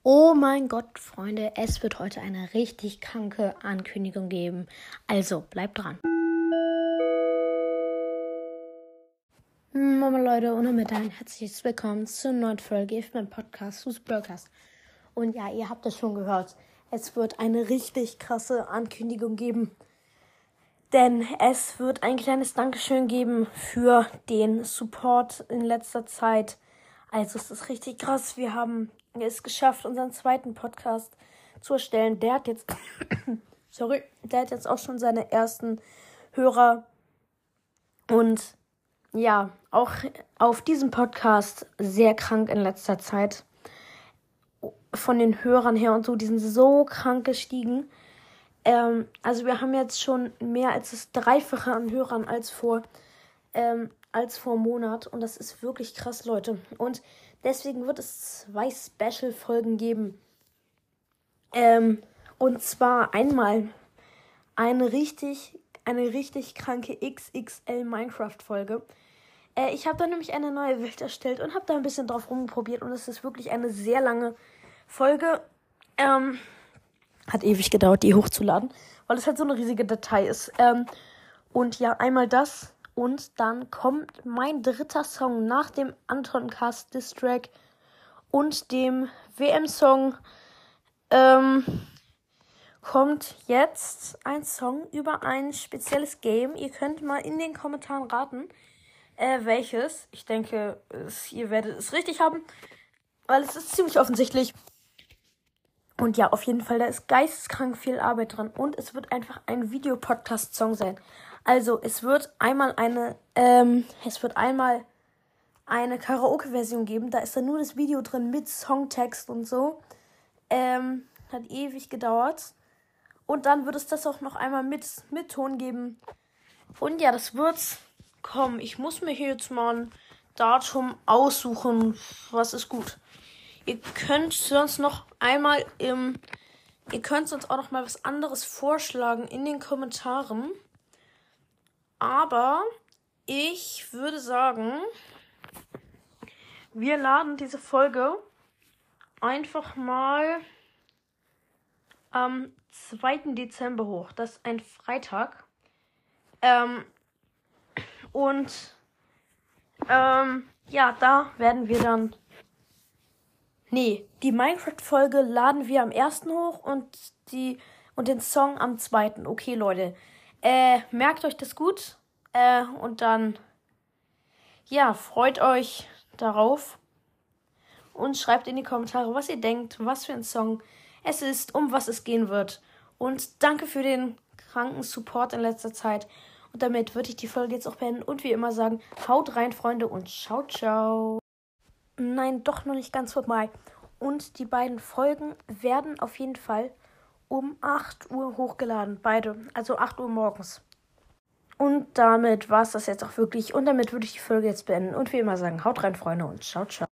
Oh mein Gott, Freunde, es wird heute eine richtig kranke Ankündigung geben. Also, bleibt dran. Moin Leute und damit ein herzliches Willkommen zur neuen Folge auf meinem Podcast Fußballcast. Und ja, ihr habt es schon gehört. Es wird eine richtig krasse Ankündigung geben. Denn es wird ein kleines Dankeschön geben für den Support in letzter Zeit. Also es ist richtig krass. Wir haben es geschafft, unseren zweiten Podcast zu erstellen. Der hat jetzt auch schon seine ersten Hörer. Und ja, auch auf diesem Podcast sehr krank in letzter Zeit. Von den Hörern her und so, die sind so krank gestiegen. Also wir haben jetzt schon mehr als das Dreifache an Hörern als vor einem Monat. Und das ist wirklich krass, Leute. Und deswegen wird es 2 Special-Folgen geben. Und zwar einmal eine richtig kranke XXL Minecraft-Folge. Ich habe da nämlich eine neue Welt erstellt und habe da ein bisschen drauf rumprobiert. Und es ist wirklich eine sehr lange Folge. Hat ewig gedauert, die hochzuladen, weil es halt so eine riesige Datei ist. Und ja, einmal das. Und dann kommt mein dritter Song nach dem Anton Cast Diss Track und dem WM-Song. Kommt jetzt ein Song über ein spezielles Game. Ihr könnt mal in den Kommentaren raten, welches. Ich denke, ihr werdet es richtig haben, weil es ist ziemlich offensichtlich. Und ja, auf jeden Fall, da ist geisteskrank viel Arbeit dran. Und es wird einfach ein Videopodcast-Song sein. Also, es wird einmal eine Karaoke-Version geben. Da ist dann nur das Video drin mit Songtext und so. Hat ewig gedauert. Und dann wird es das auch noch einmal mit Ton geben. Und ja, das wird's kommen. Ich muss mir hier jetzt mal ein Datum aussuchen. Was ist gut? Ihr könnt sonst auch noch mal was anderes vorschlagen in den Kommentaren. Aber ich würde sagen, wir laden diese Folge einfach mal am 2. Dezember hoch. Das ist ein Freitag. Ja, da werden wir dann... die Minecraft-Folge laden wir am 1. hoch und den Song am 2. Okay, Leute. Merkt euch das gut. Und dann, ja, freut euch darauf. Und schreibt in die Kommentare, was ihr denkt, was für ein Song es ist, um was es gehen wird. Und danke für den kranken Support in letzter Zeit. Und damit würde ich die Folge jetzt auch beenden. Und wie immer sagen, haut rein, Freunde, und ciao, ciao. Nein, doch noch nicht ganz vorbei. Und die beiden Folgen werden auf jeden Fall um 8 Uhr hochgeladen. Beide. Also 8 Uhr morgens. Und damit war es das jetzt auch wirklich. Und damit würde ich die Folge jetzt beenden. Und wie immer sagen, haut rein, Freunde, und ciao, ciao.